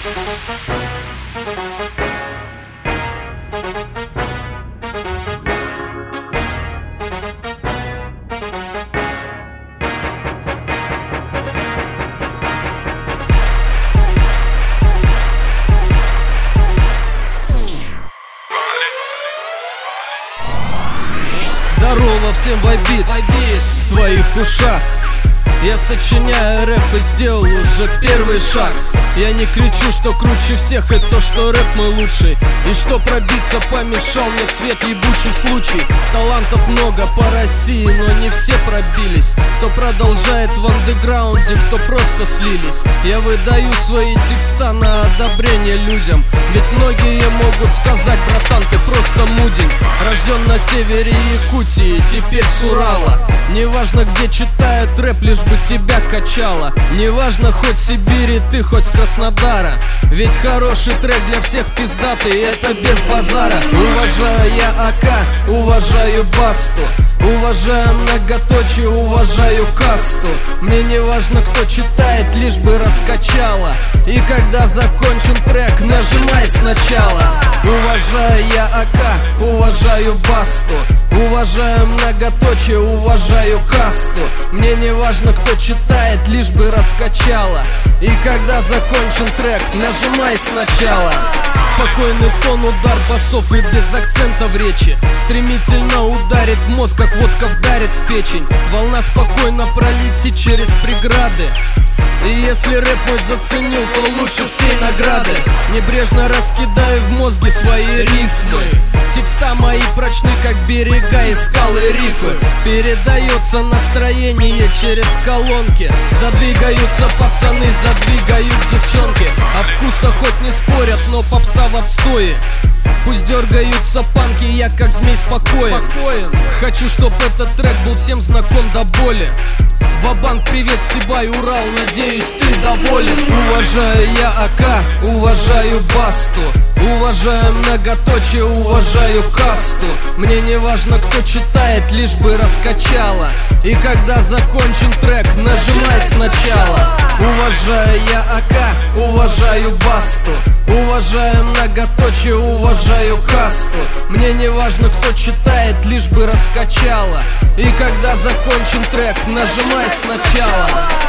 Здорово всем вайбит в твоих ушах. Я сочиняю рэп и сделал уже первый шаг. Я не кричу, что круче всех, и то, что рэп мой лучший. И что пробиться помешал мне в свет ебучий случай. Талантов много по России, но не все пробились. Кто продолжает в андеграунде, кто просто слились. Я выдаю свои текста на одобрение людям. Ведь многие могут сказать: братан, ты просто мудень. Рожден на севере Якутии, теперь с Урала. Неважно, где читают рэп, лишь бы тебя качало. Неважно, хоть в Сибири ты, хоть с Краснодара. Ведь хороший трек для всех пиздатый, это без базара. Уважаю я АК, уважаю Басту, уважаю многоточие, уважаю касту. Мне не важно, кто читает, лишь бы раскачало. И когда закончен трек, нажимай сначала. Уважаю я АК, уважаю Басту, уважаю многоточие, уважаю касту. Мне не важно, кто читает, лишь бы раскачало. И когда закончен трек, нажимай сначала. Спокойный тон, удар басов и без акцента в речи. Стремительно ударит в мозг, как водка вдарит в печень. Волна спокойно пролетит через преграды. И если рэп мой заценил, то лучше всей награды. Небрежно раскидаю в мозге свои рифмы. Текста мои прочны, как берега и скалы рифы. Передается настроение через колонки. Задвигаются пацаны, задвигают девчонки. О вкусах хоть не спорят, но попса в отстое. Пусть дергаются панки, я как змей спокоен. Хочу, чтоб этот трек был всем знаком до боли. Ва-банк, привет, Сибай, Урал, надеюсь, ты доволен. Уважаю я АК, уважаю Басту, уважаю многоточие, уважаю касту. Мне не важно, кто читает, лишь бы раскачало. И когда закончен трек, нажимай сначала. Уважаю я АК, уважаю Басту, уважаю многоточие, уважаю касту. Мне не важно, кто читает, лишь бы раскачало. И когда закончен трек, нажимай сначала.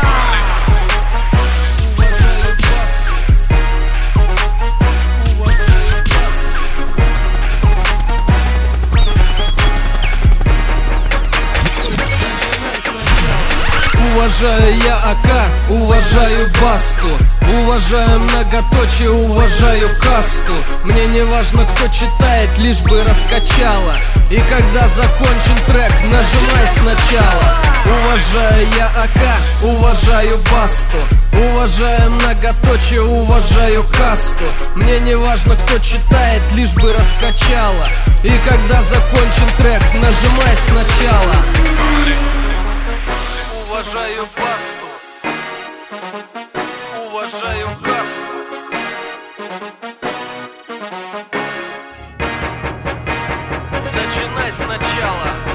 Уважаю я АК, уважаю Басту, уважаю многоточие, уважаю касту. Мне не важно, кто читает, лишь бы раскачало. И когда закончен трек, нажимай сначала. Уважаю я АК, уважаю Басту, уважаю многоточие, уважаю касту. Мне не важно, кто читает, лишь бы раскачало. И когда закончен трек, нажимай сначала. Уважаю Басту, уважаю касту. Начинай сначала.